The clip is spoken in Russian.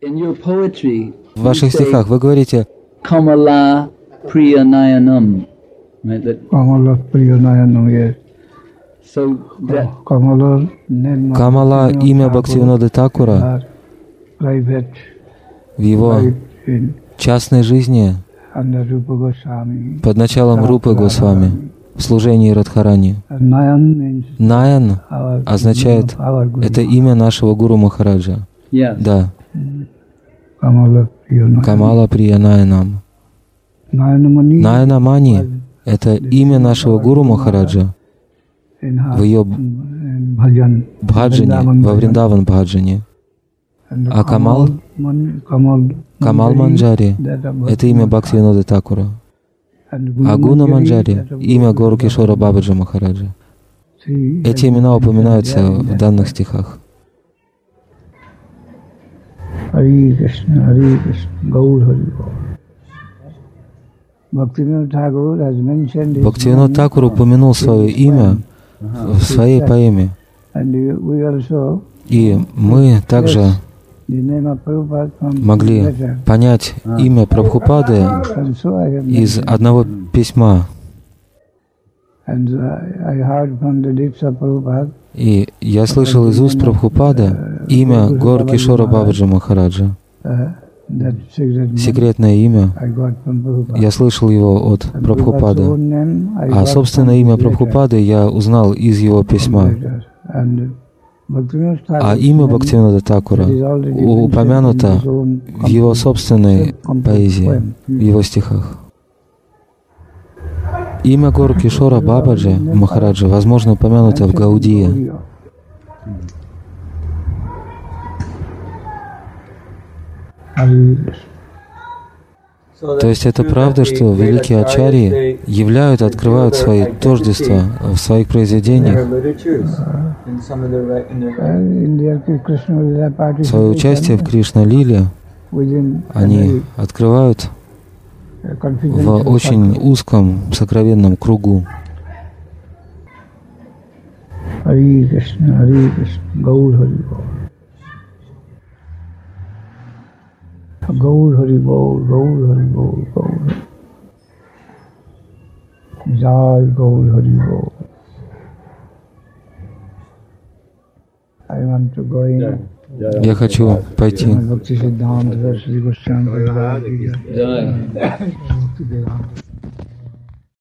В ваших стихах вы говорите Kamala Priyanayanam. Kamala Priyanayanam, yes. Камала, имя Бхактивинода Такура в его частной жизни под началом Рупы Госвами в служении Радхарани. Наян означает, это имя нашего Гуру Махараджа. Да. Камала Приянаянам. Наянамани — это имя нашего Гуру Махараджа в ее бхаджане, во Вриндаван бхаджане. А Камал Манджари — это имя Бхактивинода Такура. А Гуна Манджари — имя Горакишора Бабаджи Махараджа. Эти имена упоминаются в данных стихах. Бхактивинод Такур упомянул свое имя в своей поэме. И мы также могли понять имя Прабхупады из одного письма. И я слышал из уст Прабхупады имя Горакишора Бабаджи Махараджа. Секретное имя. Я слышал его от Прабхупады. А собственное имя Прабхупады я узнал из его письма. А имя Бхактивинода Такура упомянуто в его собственной поэзии, в его стихах. Имя Горакишора Бабаджи Махараджа, возможно, упомянуто в Гаудия. То есть это правда, что великие ачарьи являют, открывают свои тождества в своих произведениях. Свое участие в Кришна-лиле они открывают в очень узком, сокровенном кругу. Хари Кришна, Гаур Хари Бол. Gaur Hari Bol, Gaur Hari Bol, Gaur Hari. Jai Gaur Hari Bol. I want to go in. Я хочу пойти. Bhakti Siddhanta Shri Goswami Maharaj.